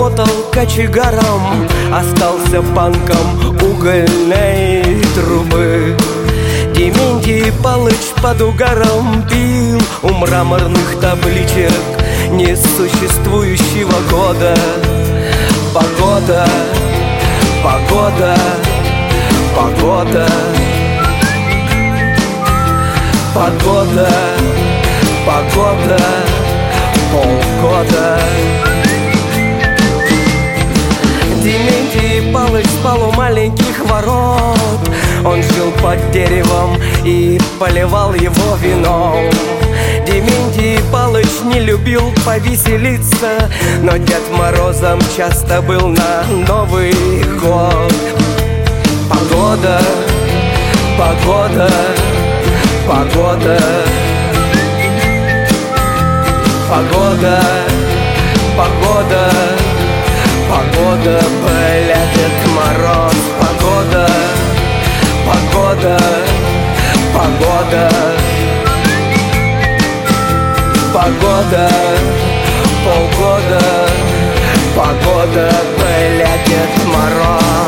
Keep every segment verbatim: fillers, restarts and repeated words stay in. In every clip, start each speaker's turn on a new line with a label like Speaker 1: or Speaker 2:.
Speaker 1: работал кочегаром, остался панком угольной трубы. Дементий Палыч под угаром пил у мраморных табличек несуществующего года. Погода, погода, погода, погода, погода, полгода. Дементий Палыч спал у маленьких ворот. Он жил под деревом и поливал его вином. Дементий Палыч не любил повеселиться, но Дед Морозом часто был на Новый год. Погода, погода, погода, погода, погода, погода, бля, Дед Мороз. Погода, погода, погода, погода, полгода, погода, бля, Дед Мороз.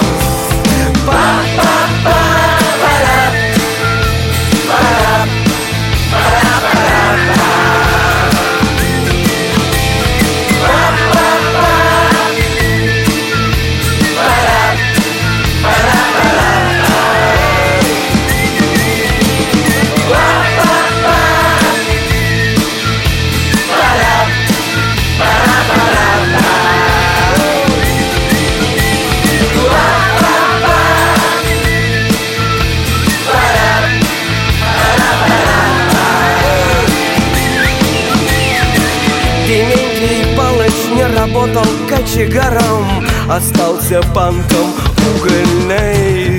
Speaker 1: Дементий Палыч не работал кочегаром, остался панком угольной